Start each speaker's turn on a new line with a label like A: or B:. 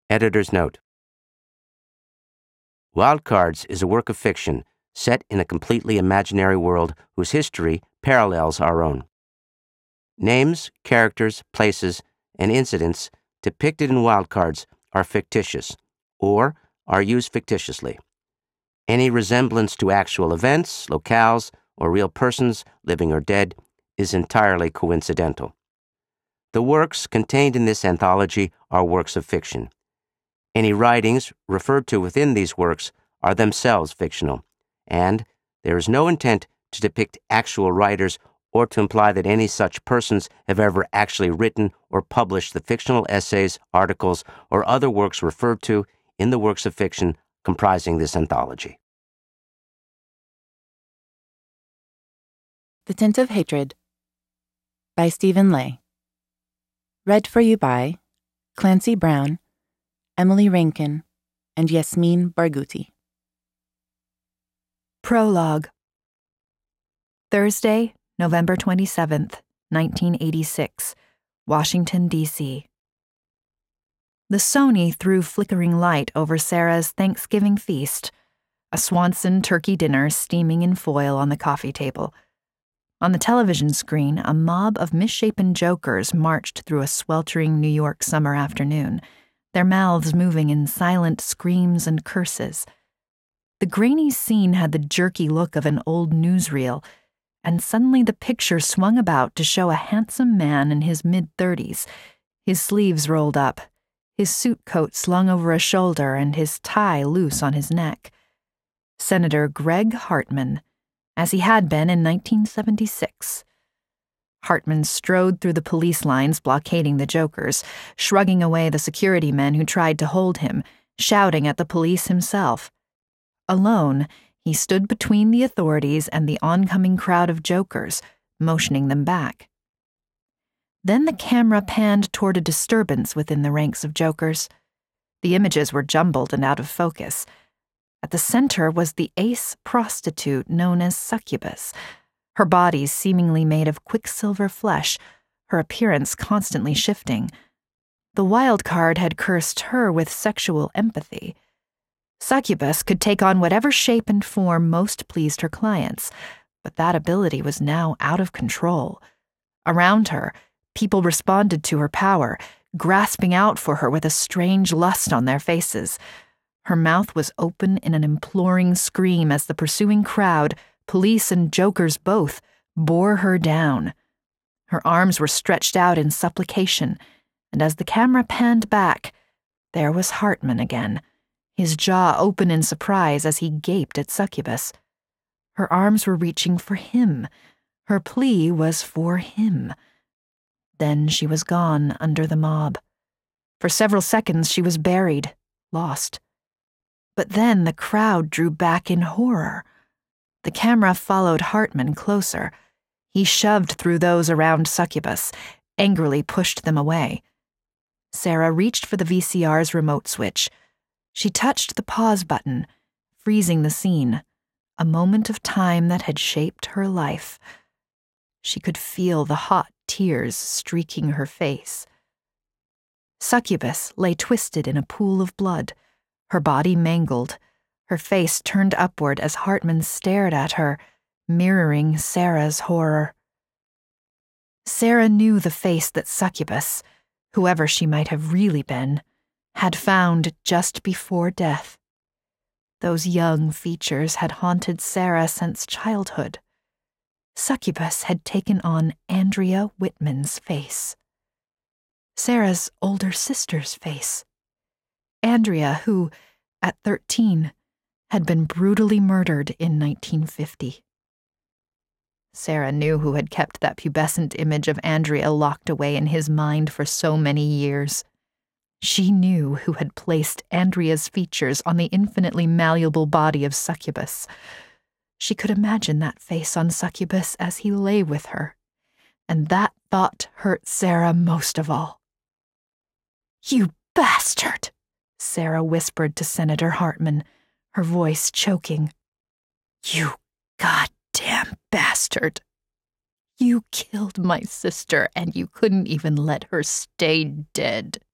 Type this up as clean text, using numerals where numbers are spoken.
A: Editor's note. Wild Cards is a work of fiction set in a completely imaginary world whose history parallels our own. Names, characters, places, and incidents depicted in Wild Cards are fictitious or are used fictitiously. Any resemblance to actual events, locales, or real persons, living or dead, is entirely coincidental. The works contained in this anthology are works of fiction. Any writings referred to within these works are themselves fictional, and there is no intent to depict actual writers or to imply that any such persons have ever actually written or published the fictional essays, articles, or other works referred to in the works of fiction comprising this anthology.
B: The Tint of Hatred by Stephen Ley. Read for you by Clancy Brown, Emily Rankin, and Yasmin Barghouti.
C: Prologue. Thursday, November 27th, 1986, Washington, D.C. The Sony threw flickering light over Sarah's Thanksgiving feast, a Swanson turkey dinner steaming in foil on the coffee table. On the television screen, a mob of misshapen jokers marched through a sweltering New York summer afternoon, their mouths moving in silent screams and curses. The grainy scene had the jerky look of an old newsreel, and suddenly the picture swung about to show a handsome man in his mid-30s, his sleeves rolled up, his suit coat slung over a shoulder and his tie loose on his neck. Senator Greg Hartman, as he had been in 1976. Hartman strode through the police lines blockading the jokers, shrugging away the security men who tried to hold him, shouting at the police himself. Alone, he stood between the authorities and the oncoming crowd of jokers, motioning them back. Then the camera panned toward a disturbance within the ranks of jokers. The images were jumbled and out of focus. At the center was the ace prostitute known as Succubus, her body seemingly made of quicksilver flesh, her appearance constantly shifting. The wild card had cursed her with sexual empathy. Succubus could take on whatever shape and form most pleased her clients, but that ability was now out of control. Around her, people responded to her power, grasping out for her with a strange lust on their faces. Her mouth was open in an imploring scream as the pursuing crowd, police and jokers both, bore her down. Her arms were stretched out in supplication, and as the camera panned back, there was Hartman again, his jaw open in surprise as he gaped at Succubus. Her arms were reaching for him. Her plea was for him. Then she was gone under the mob. For several seconds she was buried, lost. But then the crowd drew back in horror. The camera followed Hartman closer. He shoved through those around Succubus, angrily pushed them away. Sarah reached for the VCR's remote switch. She touched the pause button, freezing the scene, a moment of time that had shaped her life. She could feel the hot tears streaking her face. Succubus lay twisted in a pool of blood, her body mangled, her face turned upward as Hartman stared at her, mirroring Sarah's horror. Sarah knew the face that Succubus, whoever she might have really been, had found just before death. Those young features had haunted Sarah since childhood. Succubus had taken on Andrea Whitman's face. Sarah's older sister's face. Andrea, who, at 13, had been brutally murdered in 1950. Sarah knew who had kept that pubescent image of Andrea locked away in his mind for so many years. She knew who had placed Andrea's features on the infinitely malleable body of Succubus. She could imagine that face on Succubus as he lay with her, and that thought hurt Sarah most of all. "You bastard!" Sarah whispered to Senator Hartman, her voice choking. "You goddamn bastard! You killed my sister, and you couldn't even let her stay dead."